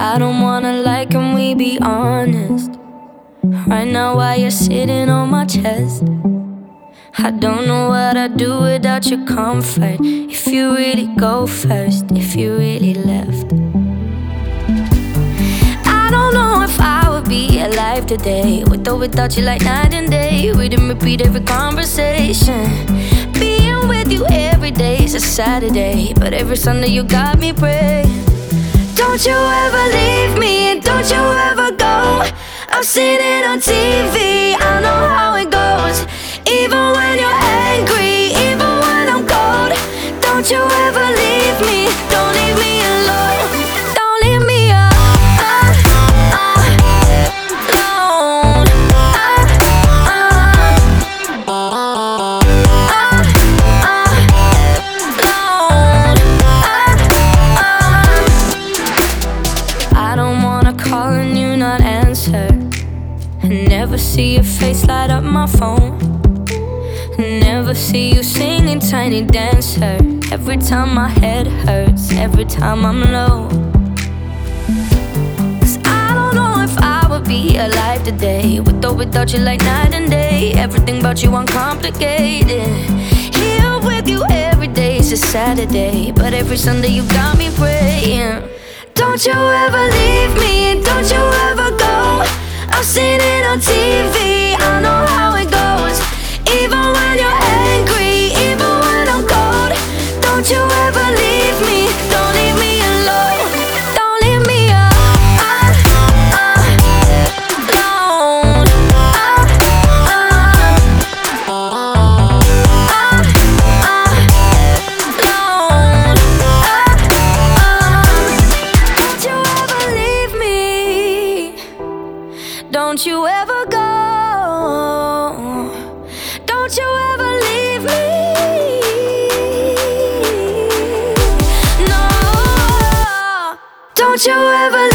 I don't wanna lie, can we be honest? Right now while you're sitting on my chest, I don't know what I'd do without your comfort. If you really go first, if you really left, I don't know if I would be alive today, with or without you, like night and day. We didn't repeat every conversation. Being with you every day is a Saturday, but every Sunday you got me praying. Don't you ever leave me, don't you ever go. I've seen it on TV, I know how it goes. Even when you're angry, even when I'm cold, don't you ever leave me, don't leave me alone. Don't leave me alone. I don't wanna call and you not answer, never see your face light up my phone, never see you singing Tiny Dancer. Every time my head hurts, every time I'm low. 'Cause I don't know if I would be alive today, with or without you, like night and day. Everything about you uncomplicated. Here with you every day is a Saturday, but every Sunday you got me praying. Don't you ever leave me, don't you ever go. I've seen it on TV, I know how it goes. Even when you're angry, even when I'm cold, don't you ever leave me, don't leave me alone. Don't leave me alone. Don't you ever leave me, don't you ever go. Don't you ever leave me. No. Don't you ever